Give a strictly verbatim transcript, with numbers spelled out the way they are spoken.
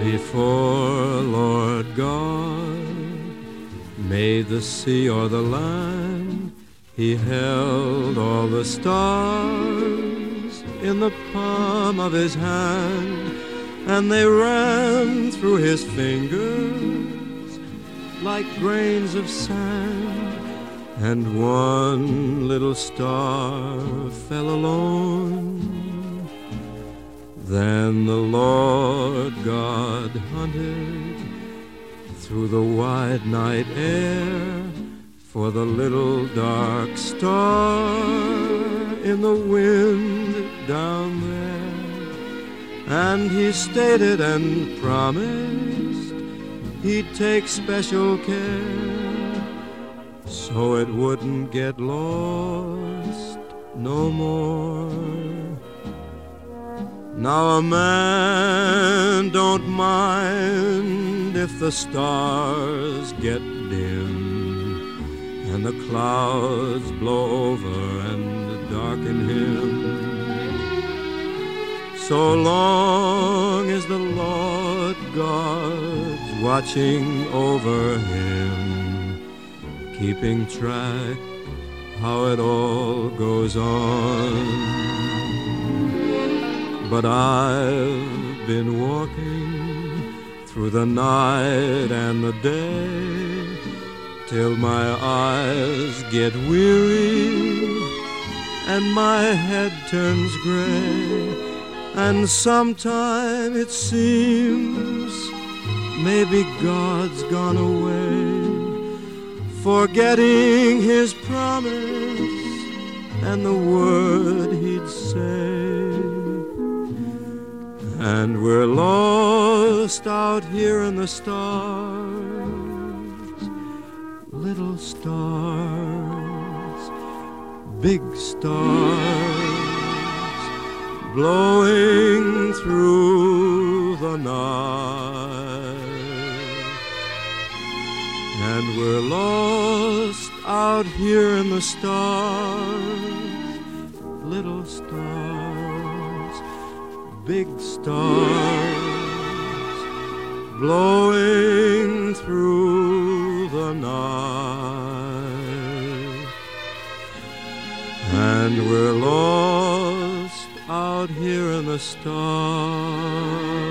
Before Lord God made the sea or the land, He held all the stars in the palm of His hand, and they ran through His fingers like grains of sand. And one little star fell alone. Then the Lord God hunted through the wide night air for the little dark star in the wind down there. And He stated and promised He'd take special care so it wouldn't get lost no more. Now a man don't mind if the stars get dim and the clouds blow over and darken him, so long as the Lord God's watching over him, keeping track how it all goes on. But I've been walking through the night and the day till my eyes get weary and my head turns gray, and sometime it seems maybe God's gone away, forgetting His promise and the word He'd say. And we're lost out here in the stars, little stars, big stars, blowing through the night. And we're lost out here in the stars, little stars, big stars, blowing through the night. And we're lost out here in the stars.